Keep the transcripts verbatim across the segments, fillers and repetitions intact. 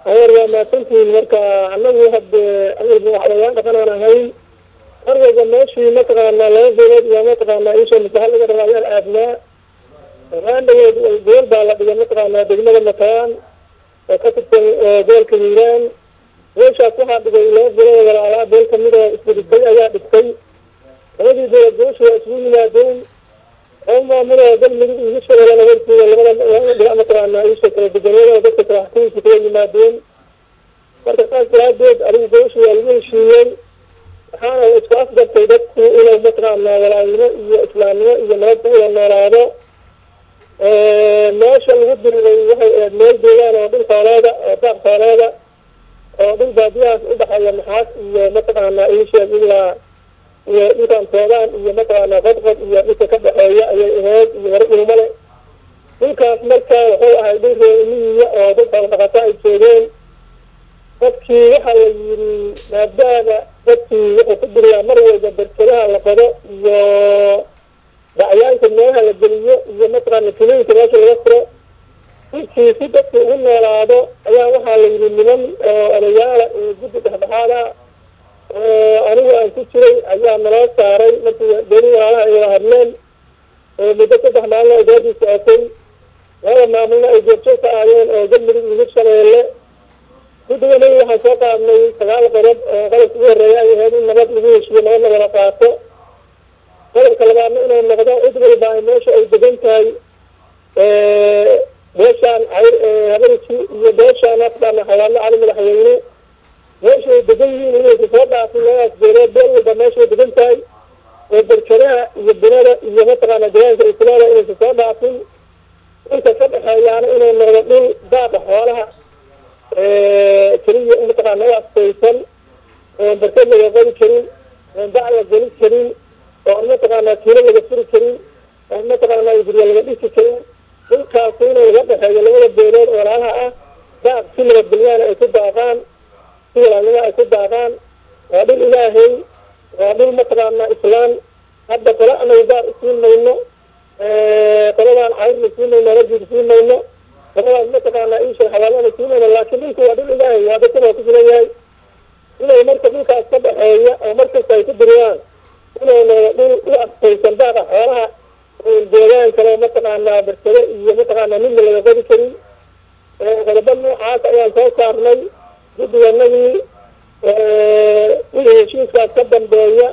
أنا ما كنت مركا أنا واحد أنا حيوان كان أنا هاي أرجع ماشي مثلا لا زود يا مثلا إيش المثال اللي رأي الأبناء الآن دول بالله مثلا دجنا المكان وكتب دول كبيران ليش أكون بقول دول ولا على دول كمية استدقاء يا بتكي هذه دول دوش واسمين دول هم من هذا اللي يشتغل ولا ولا ولا مثلا إيش الدجنا وده تراحين كتير ما دول فكان تراد أريد دوش ولا شيء حالا إسقاط جبت إلى مثلا ولا إسلامية إذا ما تقول أن هذا ما شاء الله بدر المال دولار أو بالخارجة أو بالخارجة أو بالبادية إذا حيا محاس مثلا أي شيء إلا إذا انتظار إذا مثلا غضب إذا إتكبر أي أي إهاد إذا رأي الملك تلك ملكة هو هذه الرئيسية أو بالخارجة الشيئين dadkii waxa la yiri maadaama dadkii wuxuu ku diriyaa mar walba barkadaha la qado iyo dhacyaanka meelaha la geliyo iyo mataqaana kiliinka meesha laga furo dadkii si dadkii ugu noolaado ayaa waxaa la yiri niman odayaala ee guddi dhexdhexaada anigu aan ku jiray ayaa naloo saaray markii deni walaalaha ay wada hadleen muddo saddex maalin oo doodii socotay laba maamulna ay joogto ka aayeen oo galmudug iyo shabeelle guddiga nabi waxaan soo qaadnay sagaal qodob oo qalabka ugu horreeya ay ahayd in nabad lagu heshiiyo nabad la wada qaato qodobka labaadna inuu noqdo cid walba ay meesha ay degan tahay beeshaan habarisi iyo beeshaan afdhaana xayaano cali madaxweyne meesha ay degan yihiin inaysa soo dhaafin labadaas beelood beel walba meesha ay degan tahay oo barkadaha iyo binada iyo mataqaana deegaanka islaada inaysa soo dhaafin inta ka dhexeeyaana inuu noqdo dhul daaqa xoolaha keliya mataqaana waa astaysan oon barkad laga qodi karin oon bac la gelin karin oon mataqaana tiilo laga furi karin oon mataqaana gurya laga dhisi karin dhulkaasi inuu laga dhexeeyo labada beelood oo walaalaha ah daaq si nabadgelyaana ay ku daaqaan si walaalnimo ay ku daaqaan waa dhul ilaahay waa dhul mataqaana islaan hadda qole anagu gaar isiin mayno qoladaan cayrna siin mayno rajul siin mayno qoladaas mataqaana iisha xawaalana siin mayno laakiin dhulku waa dhul ilaahay waa dadkana ku filan yahay inay marka dhulkaas ka dhexeeya oo markasta ay ku diriyaan inuu noqdo dhul u astaysan daaqa xoolaha deegaan kale mataqaana barkado iyo mataqaana midna laga qodi karin qodobo noocaas ayaan soo saarnay guddiganagii wixii heshiiskaas ka dambeeya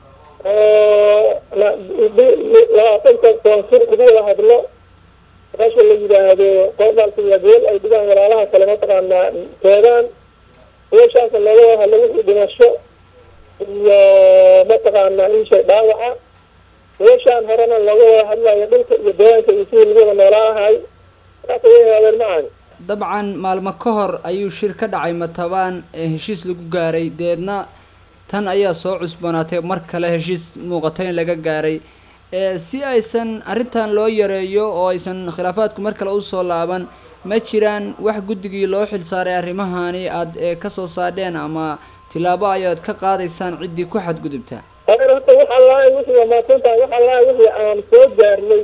labaatanka koonfur lagu wada hadlo meesha la yidhaahdo qoodaalka iyo beel ay dhigaan walaalaha kale mataqaana teedaan meeshaasna looga wada hadlo wixii dhimasho iyo mataqaana inshay dhaawaca meeshaan horena looga wada hadlayo dhulka iyo deegaanka iyo sidii lagu wada noolaahay saas ayay haadeen macani dabcan maalmo ka hor ayuu shir ka dhacay matabaan ee heshiis lagu gaaray deedna tan ayaa soo cusbanaatay mar kale heshiis muuqata in laga gaaray si aysan arrintan loo yareeyo oo aysan khilaafaadku mar kale usoo laaban ma jiraan wax guddigii loo xilsaaray arrimahani aada ka soo saadheen ama tilaabo ayaad ka qaadaysaan ciddii ku xadgudubta horta waxa lahay wixii wamaadsantahay waxa lahay wixii aan soo gaarnay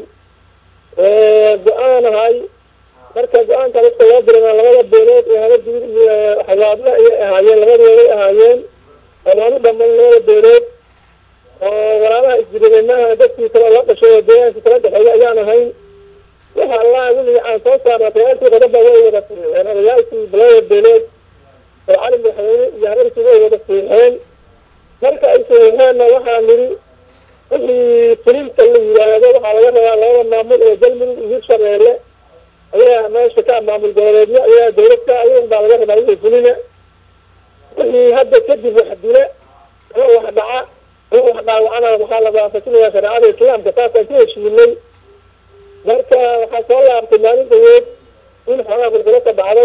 go-aan ahay marka go-aanka dadka loo diray labada beelood ee haba digir iyo xawaadla ayay ahaayeen labadooday ahaayeen amaanu dhaman labada beelood oo walaalaha isjiribeynaha dadkii kale la dhashay oo deegaanka kala dhexeeya ayaan ahayn waxa allaha wixii aan soo saarnay tayaalkii qodoba way wada fiixeen odayaalkii labada beelood oo cali madaxweyne iyo habarkii way wada fiixeen marka ay fiixeenna waxaa nidhi wixii fulinta la yidhaahdo waxaa laga rabaa labada maamul ee galmudug iyo hirshabeelle ayaa meesha ka maamul goboleedyo ayaa dawlad ka ayagun baa laga rabaa wixii fulina wixii hadda kadib wax dile oo wax dhaca oo wax dhaawacana waxaa la waafajinayaa shareecada islaamka taasaan ku heshiinay marka waxaa soo laabtay maalin dhaweed in xoogaa bulbulo ka dhacday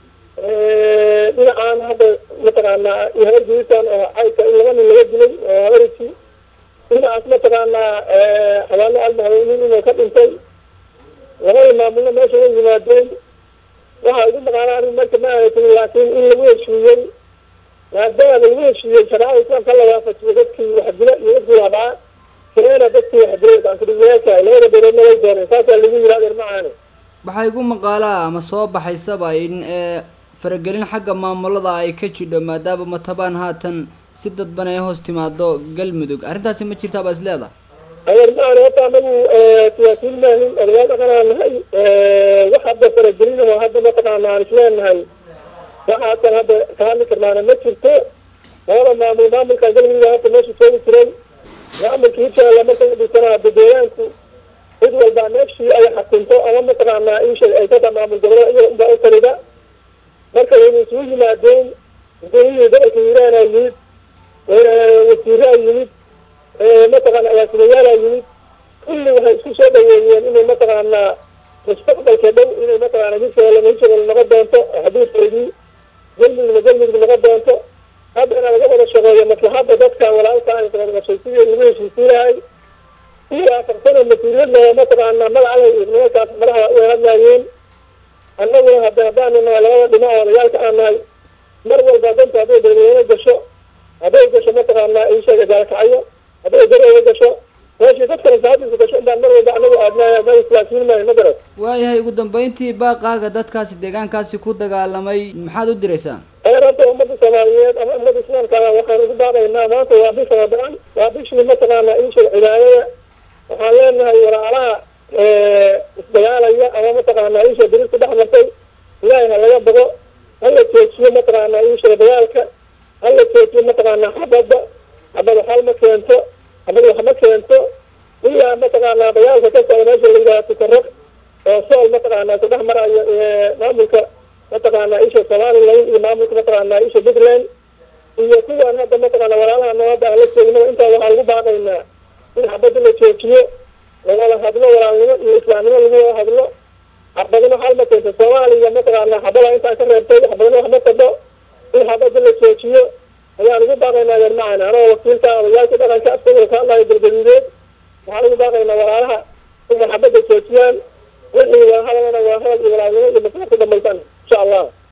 dhinacaan hadda mataqaana iyo habargiisan oo caydka in laba nin laga dilay oo habarisi dhinacaas mataqaana xawaano almahaweynin inuu ka dhintay labada maamulna meesha way yimaadeen waxaa ugu maqaana anigu marka ma ahatin laakiin in lagu heshiiyey maadaama lagu heshiiyey shareecada islaamka la waafajiyo dadkii waxdila iyo dadkii waxdhaca keena dadkii waxdilay baankudiyaashahay labada beeloodna way dooneen saasaa lagu yidhi adeer macaane waxaa igu maqaalaa ama soo baxaysaba in faragelin xagga maamulada ay ka jidho maadaama matabaan haatan si dadban ay hoos timaado galmudug arrintaasi ma jirtaa baa is leedahay adeer macaan horta anagu siyaasiyiin maahin odayaal dhaqanaan nahay wax hadda faragelin oo hadda mataqaana aan isleenahay waxaasan hadda ka hadli karnaana ma jirto labada maamul maamulka galmudug hadda meesha joogi jiray maamulka hirshabeelle marka la dhisana hadda deegaanku cid walbaa meeshii ay xakunto ama mataqaanaa insha ay ka maamul gobolada iyaga unbaa u talida marka wayna isugu yimaadeen gudoomiyihii gobolka hiiraan aa yimid wasiire aa yimid mataqaana agaasimayaal aa yimid kulli waxay isku soo dhaweeyeen inay mataqaanaa mustaqbalka dhow inay mataqaana hirshabeelle hirshabeelle noqon doonto xuduudkeedii galmudugna galmudug noqon doonto haddana laga wada shaqeeyo maslaxadda dadka walaalka aan isqabqabshay sidii lagu heshiisiinahay iyo afartana mas-uuliyadna mataqaana magacalay nimankaas madaxa u hadlaayeen annaguna hadda haddaanu nahay labada dhinac odayaalka aan nahay mar walba danta hadday dadweyne gasho hadday gasho mataqaanaa insheega gaalkacyo hadday gareega gasho meeshii dadkana saadiisa gasho inbaan mar walba anagu aadnaaya ma islaasiin maayo ma garat waayahay ugu dambeyntii baaqaaga dadkaasi deegaankaasi ku dagaalamay maxaad u diraysaa horta ummadda soomaaliyeed ama ummadda islaamka waxaan ugu baaqaynaa maanta waa bisha ramadaan waa bishii mataqaanaa insheeg cibaadada waxaan leenahay walaalaha isdagaalaya ama mataqaanaa insha dirista dhex martay ilaahay ha laga bogo hala joojiyo mataqaanaa insha dagaalka hala joojiyo mataqaanaa xabadda xabad waxal ma keento xabad wax ma keento ilaa mataqaanaa dagaalka ka socda meesha la yidhaha tukarag oo sool mataqaanaa ku dhex marayo maamulka mataqaanaa isha somaliland iyo maamulka mataqaanaa isha puntland iyo kuwaan hadda mataqaana walaalaha noo hadda aan la joogno intaa waxaan ugu baaqaynaa in xabadda la joojiyo lagala hadlo walaalnimo iyo islaamnimo lagu wada hadlo xabadna xal ma keento soomaaliya mataqaanaa xabada intaa ka reebtay xabadna wax ma tado in xabadda la joojiyo ayaan ugu baaqaynaa yar macana anoo wakiilka odayaalka dhaqanka afkooda ka hadlayo galgaduudeed waxaan ugu baaqaynaa walaalaha inay xabadda joojiyaan wixii waa hadalana waa hadal iyo walaalnimo iyo maslaxad ku dhamaysan insha allah